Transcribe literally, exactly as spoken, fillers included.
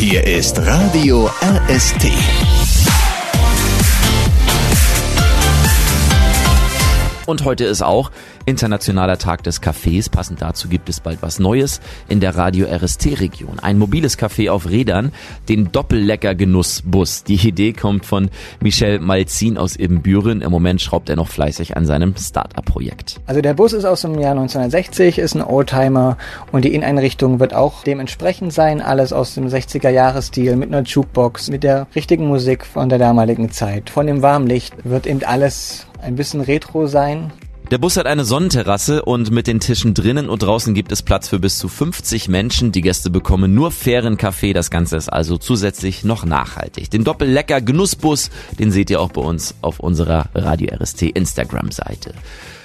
Hier ist Radio R S T. Und heute ist auch Internationaler Tag des Cafés. Passend dazu gibt es bald was Neues in der Radio R S T-Region. Ein mobiles Café auf Rädern, den Doppellecker-Genussbus. Die Idee kommt von Michel Malzin aus Ibbenbüren. Im Moment schraubt er noch fleißig an seinem Start-up-Projekt. Also der Bus ist aus dem Jahr neunzehnhundertsechzig, ist ein Oldtimer und die Inneneinrichtung wird auch dementsprechend sein. Alles aus dem sechziger-Jahres-Stil mit einer Jukebox, mit der richtigen Musik von der damaligen Zeit. Von dem warmen Licht wird eben alles ein bisschen retro sein. Der Bus hat eine Sonnenterrasse und mit den Tischen drinnen und draußen gibt es Platz für bis zu fünfzig Menschen. Die Gäste bekommen nur fairen Kaffee. Das Ganze ist also zusätzlich noch nachhaltig. Den Doppellecker Genussbus, den seht ihr auch bei uns auf unserer Radio R S T Instagram-Seite.